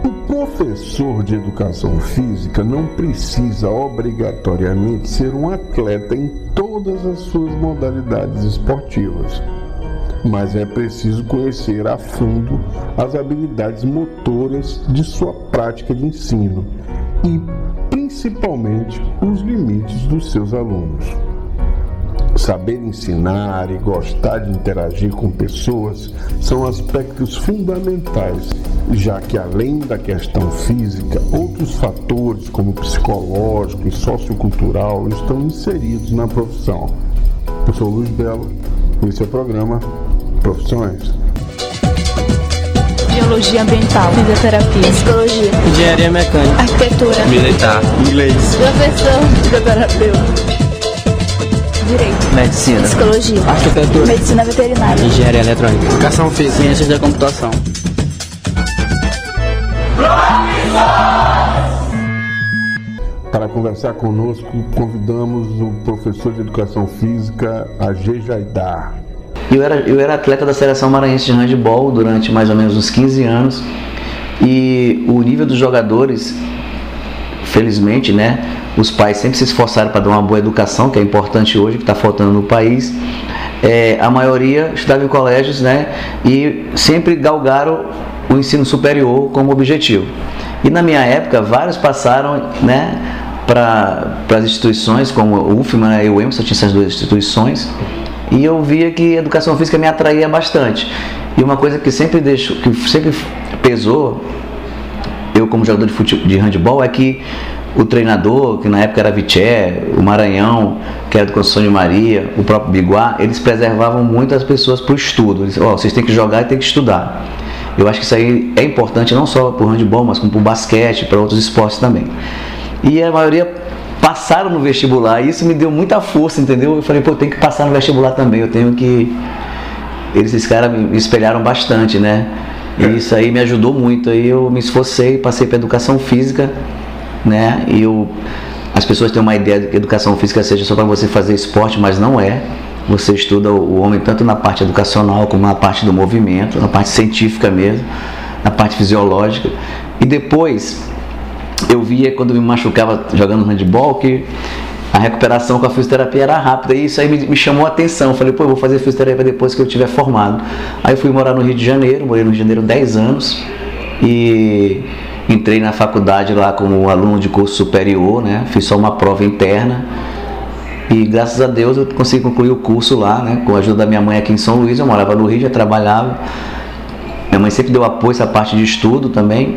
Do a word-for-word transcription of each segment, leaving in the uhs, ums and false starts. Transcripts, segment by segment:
O professor de educação física não precisa obrigatoriamente ser um atleta em todas as suas modalidades esportivas, mas é preciso conhecer a fundo as habilidades motoras de sua prática de ensino e, principalmente, os limites dos seus alunos. Saber ensinar e gostar de interagir com pessoas são aspectos fundamentais, já que além da questão física, outros fatores como psicológico e sociocultural estão inseridos na profissão. Eu sou Luiz Belo e esse é o programa Profissões. Biologia ambiental, fisioterapia, psicologia, engenharia mecânica, arquitetura, militar, inglês, professor, fisioterapeuta, direito, medicina, psicologia, arquitetura, medicina veterinária, engenharia eletrônica, educação física, ciências da computação. Para conversar conosco, convidamos o professor de educação física, Agê Jaidar. Eu era, eu era atleta da seleção maranhense de handebol durante mais ou menos uns quinze anos, e o nível dos jogadores, felizmente, né, os pais sempre se esforçaram para dar uma boa educação, que é importante hoje, que está faltando no país. É, a maioria estudava em colégios, né, e sempre galgaram o ensino superior como objetivo. E na minha época, vários passaram, né, para as instituições como o U F M A e o EMSA, tinha essas duas instituições, e eu via que a educação física me atraía bastante. E uma coisa que sempre deixou, que sempre pesou, eu como jogador de, futebol, de handebol, é que o treinador, que na época era Viché, o Maranhão, que era do Conceição de Maria, o próprio Biguá, eles preservavam muito as pessoas para o estudo. Eles, oh, vocês têm que jogar e têm que estudar. Eu acho que isso aí é importante não só para o handebol, mas como para o basquete, para outros esportes também. E a maioria passaram no vestibular, e isso me deu muita força, entendeu? Eu falei, pô, eu tenho que passar no vestibular também, eu tenho que... Eles, esses caras me espelharam bastante, né? E isso aí me ajudou muito, aí eu me esforcei, passei para educação física, né? E eu... As pessoas têm uma ideia de que educação física seja só para você fazer esporte, mas não é. Você estuda o homem tanto na parte educacional como na parte do movimento, na parte científica mesmo, na parte fisiológica. E depois eu via, quando eu me machucava jogando handebol, que a recuperação com a fisioterapia era rápida, e isso aí me, me chamou a atenção. Eu falei, pô, eu vou fazer fisioterapia depois que eu tiver formado. Aí eu fui morar no Rio de Janeiro, morei no Rio de Janeiro dez anos, e entrei na faculdade lá como aluno de curso superior, né? Fiz só uma prova interna, e graças a Deus eu consegui concluir o curso lá, né? Com a ajuda da minha mãe aqui em São Luís. Eu morava no Rio, já trabalhava. Minha mãe sempre deu apoio essa parte de estudo também.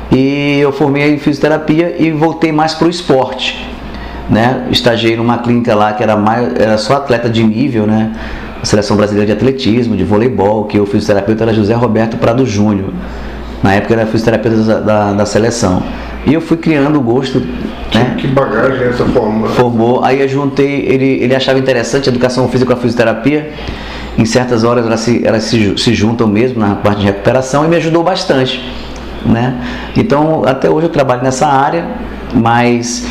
E eu formei em fisioterapia e voltei mais para o esporte, né? Estagiei numa clínica lá que era, mais, era só atleta de nível, né? A Seleção Brasileira de Atletismo, de voleibol, que o fisioterapeuta era José Roberto Prado Júnior. Na época era fisioterapeuta da, da, da seleção. E eu fui criando o gosto, né? Que bagagem essa forma? Formou, aí eu juntei, ele, ele achava interessante a educação física com a fisioterapia. Em certas horas elas, se, elas se, se juntam mesmo na parte de recuperação, e me ajudou bastante, né? Então até hoje eu trabalho nessa área, mas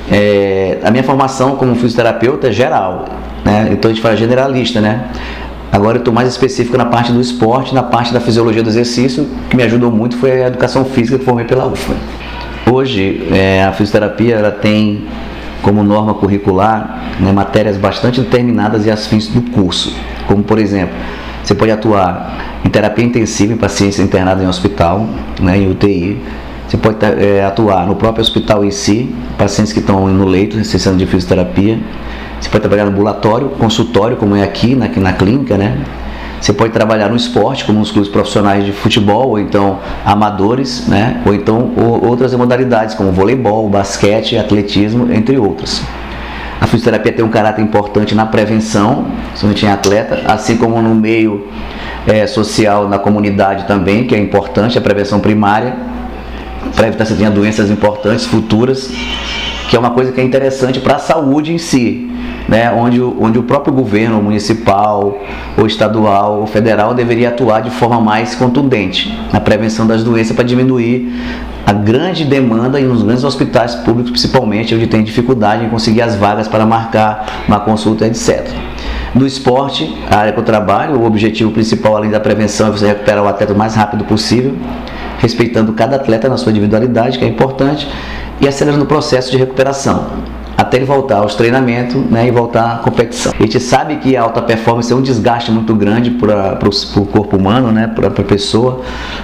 é, a minha formação como fisioterapeuta é geral, né? Então a gente fala generalista, né? Agora eu estou mais específico na parte do esporte, na parte da fisiologia do exercício. O que me ajudou muito foi a educação física que formei pela U F M A. Hoje é, a fisioterapia ela tem como norma curricular, né, matérias bastante determinadas e afins do curso, como por exemplo, você pode atuar em terapia intensiva em pacientes internados em hospital, né, em U T I. Você pode é, atuar no próprio hospital em si, pacientes que estão no leito necessitando de fisioterapia. Você pode trabalhar no ambulatório, consultório, como é aqui na, na clínica, né? Você pode trabalhar no esporte, como nos clubes profissionais de futebol, ou então amadores, né? Ou então ou, outras modalidades, como voleibol, basquete, atletismo, entre outras. A fisioterapia tem um caráter importante na prevenção, somente em atleta, assim como no meio é, social, na comunidade também, que é importante, a prevenção primária, para evitar que você tenha doenças importantes, futuras, que é uma coisa que é interessante para a saúde em si, né? onde, onde o próprio governo municipal, ou estadual, ou federal deveria atuar de forma mais contundente na prevenção das doenças para diminuir a grande demanda e nos grandes hospitais públicos, principalmente, onde tem dificuldade em conseguir as vagas para marcar uma consulta, etcétera. No esporte, a área que eu trabalho, o objetivo principal, além da prevenção, é você recuperar o atleta o mais rápido possível, respeitando cada atleta na sua individualidade, que é importante, e acelerando o processo de recuperação, até ele voltar aos treinamentos, né, e voltar à competição. A gente sabe que a alta performance é um desgaste muito grande para o corpo humano, né, para a pessoa,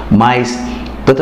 mas tanto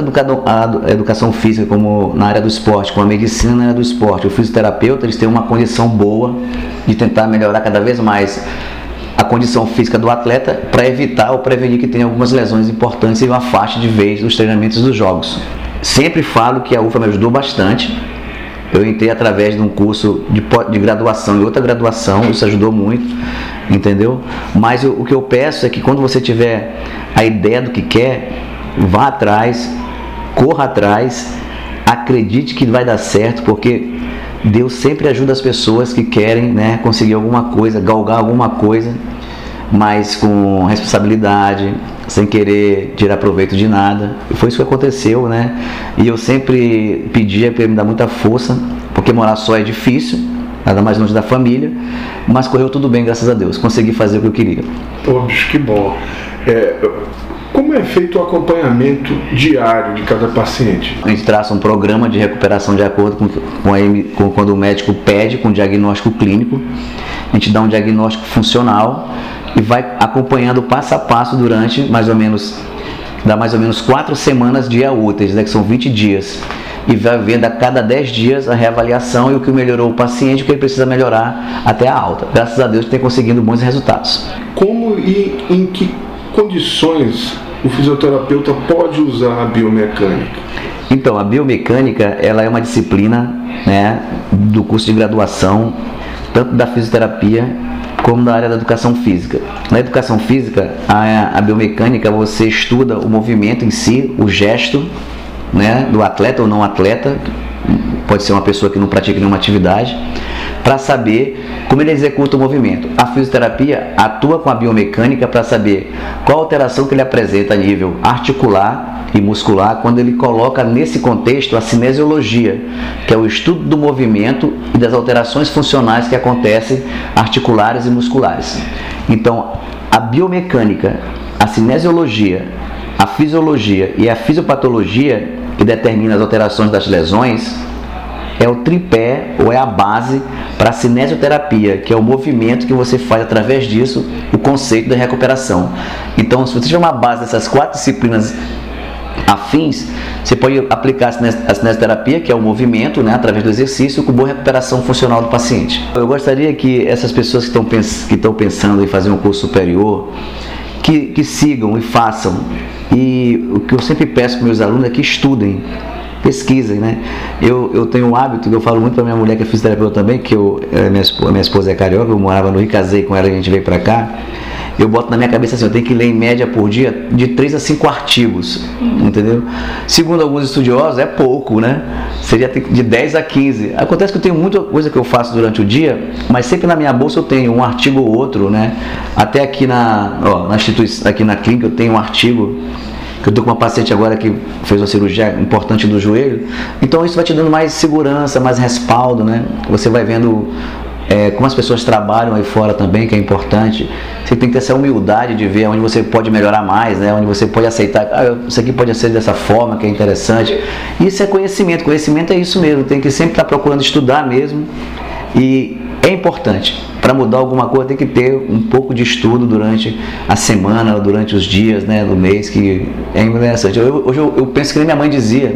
a educação física como na área do esporte, como a medicina na área do esporte, o fisioterapeuta, eles têm uma condição boa de tentar melhorar cada vez mais a condição física do atleta para evitar ou prevenir que tenha algumas lesões importantes e o afaste de vez dos treinamentos dos jogos. Sempre falo que a U F A me ajudou bastante. Eu entrei através de um curso de, de graduação e outra graduação, isso ajudou muito, entendeu? Mas o, o que eu peço é que quando você tiver a ideia do que quer, vá atrás, corra atrás, acredite que vai dar certo, porque Deus sempre ajuda as pessoas que querem, né, conseguir alguma coisa, galgar alguma coisa, mas com responsabilidade, sem querer tirar proveito de nada. E foi isso que aconteceu, né? E eu sempre pedia para ele me dar muita força, porque morar só é difícil, nada mais longe da família, mas correu tudo bem, graças a Deus. Consegui fazer o que eu queria. Pô, bicho, que bom. É, como é feito o acompanhamento diário de cada paciente? A gente traça um programa de recuperação de acordo com, com, a, com quando o médico pede, com diagnóstico clínico. A gente dá um diagnóstico funcional e vai acompanhando passo a passo durante mais ou menos, dá mais ou menos quatro semanas dia úteis, né, que são vinte dias. E vai vendo a cada dez dias a reavaliação e o que melhorou o paciente, o que ele precisa melhorar até a alta. Graças a Deus tem conseguindo bons resultados. Como e em que condições o fisioterapeuta pode usar a biomecânica? Então, a biomecânica, ela é uma disciplina, né, do curso de graduação, tanto da fisioterapia como da área da educação física. Na educação física, a, a biomecânica, você estuda o movimento em si, o gesto, né, do atleta ou não atleta, pode ser uma pessoa que não pratica nenhuma atividade, para saber como ele executa o movimento. A fisioterapia atua com a biomecânica para saber qual alteração que ele apresenta a nível articular e muscular, quando ele coloca nesse contexto a cinesiologia, que é o estudo do movimento e das alterações funcionais que acontecem articulares e musculares. Então, a biomecânica, a cinesiologia, a fisiologia e a fisiopatologia, que determina as alterações das lesões, é o tripé ou é a base para a cinesioterapia, que é o movimento que você faz através disso, o conceito da recuperação. Então, se você tiver uma base dessas quatro disciplinas afins, você pode aplicar a cinesioterapia, que é o movimento, né, através do exercício, com boa recuperação funcional do paciente. Eu gostaria que essas pessoas que estão, pens- que estão pensando em fazer um curso superior, que, que sigam e façam. E o que eu sempre peço para meus alunos é que estudem, pesquisem, né? Eu, eu tenho um hábito que eu falo muito para minha mulher, que é fisioterapeuta também, que eu, minha, esposa, minha esposa é carioca, eu morava no Rio, casei com ela e a gente veio para cá. Eu boto na minha cabeça assim, eu tenho que ler em média por dia de três a cinco artigos, entendeu? Segundo alguns estudiosos, é pouco, né? Seria de dez a quinze. Acontece que eu tenho muita coisa que eu faço durante o dia, mas sempre na minha bolsa eu tenho um artigo ou outro, né? Até aqui na, ó, na instituição, aqui na clínica eu tenho um artigo, que eu estou com uma paciente agora que fez uma cirurgia importante do joelho. Então isso vai te dando mais segurança, mais respaldo, né? Você vai vendo É, como as pessoas trabalham aí fora também, que é importante. Você tem que ter essa humildade de ver onde você pode melhorar mais, né? Onde você pode aceitar, ah, isso aqui pode ser dessa forma, que é interessante. Isso é conhecimento, conhecimento é isso mesmo, tem que sempre estar procurando estudar mesmo. E é importante, para mudar alguma coisa tem que ter um pouco de estudo durante a semana, durante os dias, né, do mês, que é interessante. Eu, hoje eu, eu penso que nem minha mãe dizia,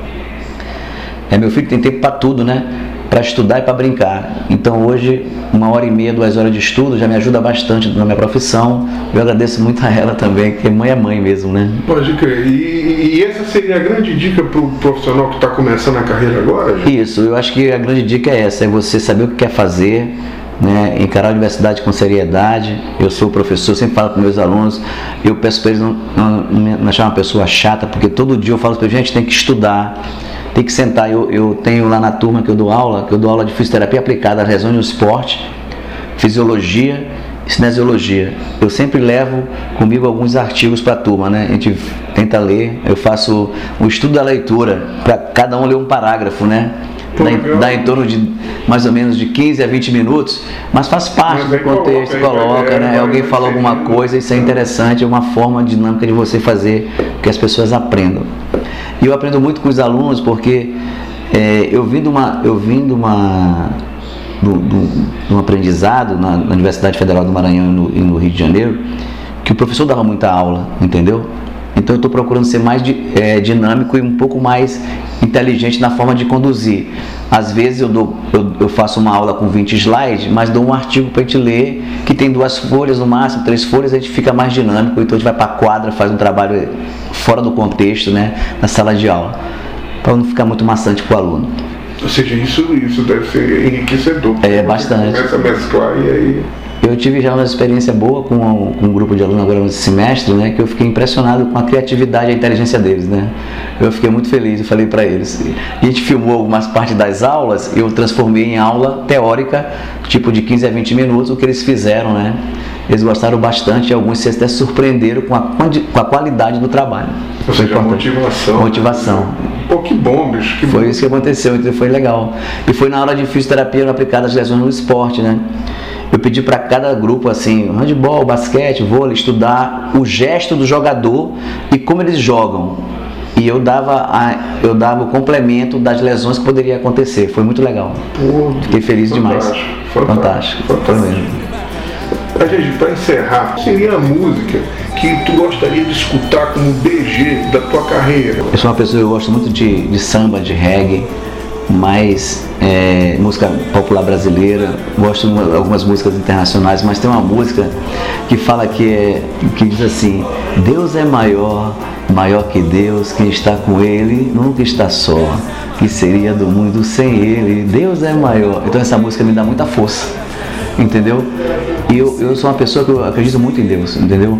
é, meu filho tem tempo para tudo, né? Para estudar e para brincar. Então hoje, uma hora e meia, duas horas de estudo já me ajuda bastante na minha profissão. Eu agradeço muito a ela também, porque mãe é mãe mesmo, né? Pode crer. E, e essa seria a grande dica para o profissional que está começando a carreira agora, gente? Isso, eu acho que a grande dica é essa, é você saber o que quer fazer, né? Encarar a universidade com seriedade. Eu sou professor, sempre falo para meus alunos, eu peço para eles não, não, não achar uma pessoa chata, porque todo dia eu falo para eles, gente, tem que estudar, tem que sentar. Eu, eu tenho lá na turma que eu dou aula, que eu dou aula de fisioterapia aplicada à lesão no esporte, fisiologia e cinesiologia. Eu sempre levo comigo alguns artigos para a turma, né? A gente tenta ler, eu faço o estudo da leitura, para cada um ler um parágrafo, né? Pô, dá, em, dá em torno de mais ou menos de quinze a vinte minutos, mas faz parte mas do contexto, coloca, coloca é, né? Alguém falou alguma coisa, isso é interessante, é uma forma dinâmica de você fazer que as pessoas aprendam. E eu aprendo muito com os alunos porque é, eu vim de uma, eu vim de uma, de um, de um aprendizado na, na Universidade Federal do Maranhão e no, e no Rio de Janeiro, que o professor dava muita aula, entendeu? Então eu estou procurando ser mais di, é, dinâmico e um pouco mais inteligente na forma de conduzir. Às vezes eu, dou, eu, eu faço uma aula com vinte slides, mas dou um artigo para a gente ler, que tem duas folhas no máximo, três folhas, a gente fica mais dinâmico, então a gente vai para a quadra, faz um trabalho fora do contexto, né, na sala de aula, para não ficar muito maçante para o aluno. Ou seja, isso, isso deve ser enriquecedor. É, bastante. Começa a mesclar e aí... Eu tive já uma experiência boa com um, com um grupo de alunos agora no semestre, né, que eu fiquei impressionado com a criatividade e a inteligência deles, né. Eu fiquei muito feliz, eu falei para eles. E a gente filmou algumas partes das aulas, eu transformei em aula teórica, tipo de quinze a vinte minutos, o que eles fizeram, né. Eles gostaram bastante e alguns se até surpreenderam com a, com a qualidade do trabalho. Ou seja, a motivação. Motivação. Pô, que bom, bicho. Que foi bom. Isso que aconteceu, então foi legal. E foi na aula de fisioterapia aplicada às lesões no esporte, né. Eu pedi para cada grupo, assim, handebol, basquete, vôlei, estudar o gesto do jogador e como eles jogam. E eu dava, a, eu dava o complemento das lesões que poderia acontecer. Foi muito legal. Pô, fiquei feliz demais. Fantástico. Fantástico. Fantástico. Foi mesmo. A gente, para encerrar, seria a música que tu gostaria de escutar como B G da tua carreira? Eu sou uma pessoa que gosto muito de, de samba, de reggae, mais é, música popular brasileira, gosto de algumas músicas internacionais, mas tem uma música que fala que, é, que diz assim: Deus é maior, maior que Deus, quem está com Ele nunca está só, que seria do mundo sem Ele, Deus é maior. Então essa música me dá muita força, entendeu? E eu, eu sou uma pessoa que eu acredito muito em Deus, entendeu?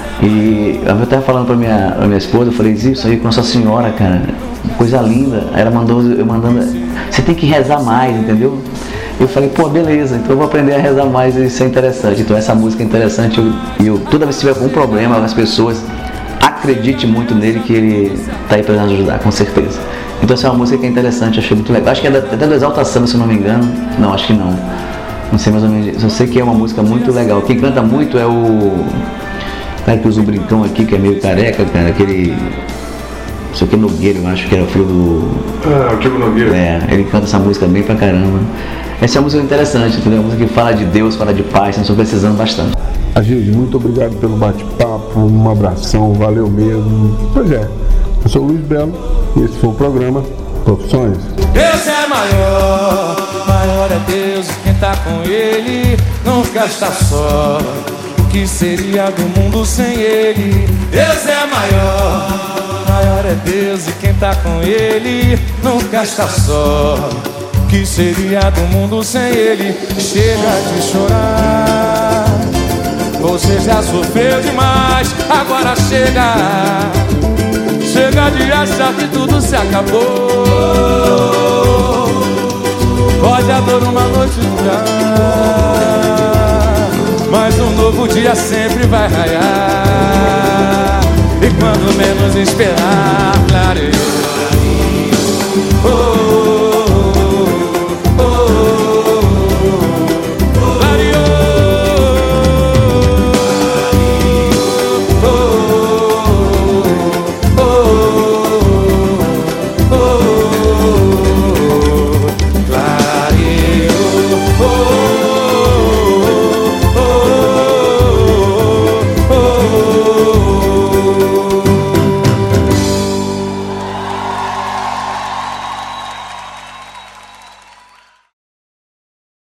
E eu estava falando para minha, pra minha esposa, eu falei, isso aí com Nossa Senhora, cara, coisa linda. Aí ela mandou, eu mandando, você tem que rezar mais, entendeu? Eu falei, pô, beleza, então eu vou aprender a rezar mais e isso é interessante. Então essa música é interessante e eu, eu, toda vez que tiver algum problema com as pessoas, acredite muito nele que ele está aí para nos ajudar, com certeza. Então essa é uma música que é interessante, eu achei muito legal. Acho que é até do Exalta Samba, se eu não me engano. Não, acho que não. Não sei mais ou menos. Eu sei que é uma música muito legal. Quem canta muito é o... cara que usa um brincão aqui, que é meio careca, cara, aquele... não sei o que, Nogueira, eu acho que era o filho do... Ah, o Tiago Nogueira. É, ele canta essa música bem pra caramba. Essa é uma música interessante, entendeu? Uma música que fala de Deus, fala de paz, nós estamos precisando bastante. Agilde, muito obrigado pelo bate-papo, um abração, valeu mesmo. Pois é, eu sou o Luiz Belo e esse foi o programa Profissões. Deus é maior, maior é Deus e quem tá com Ele nunca está só. O que seria do mundo sem Ele? Deus é maior, maior é Deus e quem tá com Ele nunca está só. O que seria do mundo sem Ele? Chega de chorar, você já sofreu demais, agora chega. Chega de achar que tudo se acabou. Pode a dor uma noite durar, mas um novo dia sempre vai raiar. E quando menos esperar, clareou.